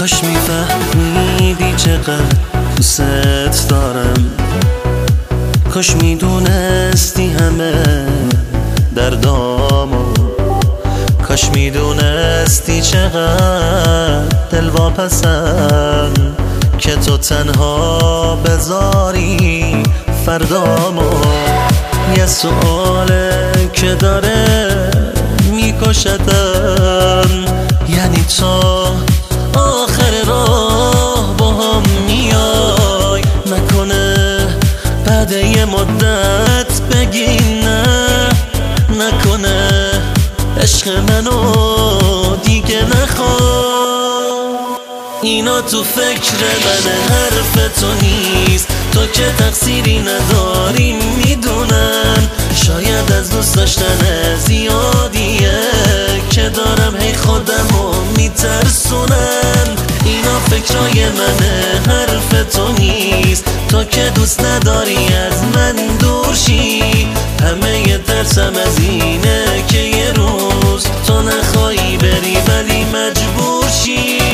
کاش میفهمیدی چقدر دوست دارم، کاش میدونستی همه دردامو، کاش میدونستی چقدر دلواپسم که تو تنها بذاری فردامو. یه سؤاله که داره میکشدم، یعنی تو آخر راه با هم میای، نکنه بعد یه مدت بگی نکنه عشق منو دیگه نخواه. اینا تو فکر منه، حرف تو نیست، تو که تقصیری نداری میدونم. شاید از دوست داشتن زیادیه که دارم هی خودمو میترسونم. اینا فکرای منه، حرف تو نیست، تو که دوست نداری از من دور شی. همه ی ترسم از اینه که یه روز تو نخوایی بری ولی مجبور شی.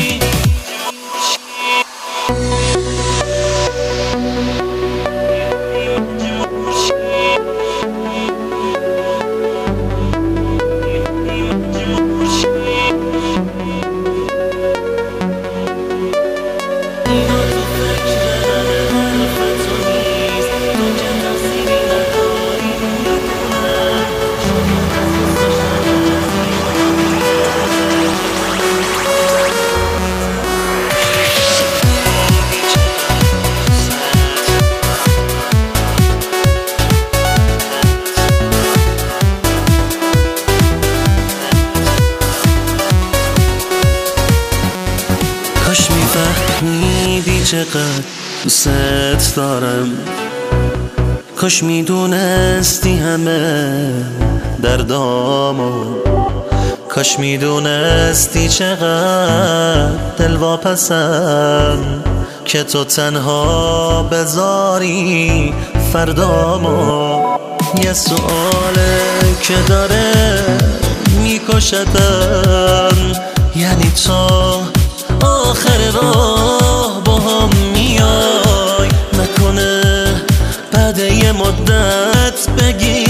کاش میفهمیدی چقدر دوست دارم، کاش میدونستی همه دردامو، کاش میدونستی چقدر دلواپسم که تو تنها بذاری فردامو. یه سؤاله که داره میکشدم، یعنی تو آخر راه با هم میای، نکنه بعد یه مدت بگی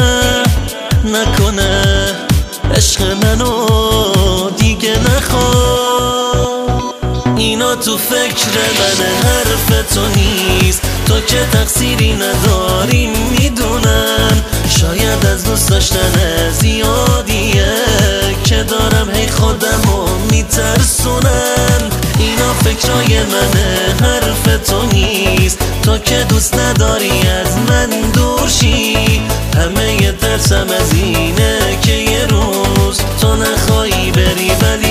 نکنه عشق منو دیگه نخواه. اینا تو فکر منه، حرف تو نیست، تو که تقصیری نداری میدونم. شاید از دوست داشتن زیادیه که دارم هی خودمو میترسونم. اینا فکرای منه، حرف تو نیست، تو که دوست نداری از من دور شی. همه ی ترسم از اینه که یه روز تو نخوایی بری ولی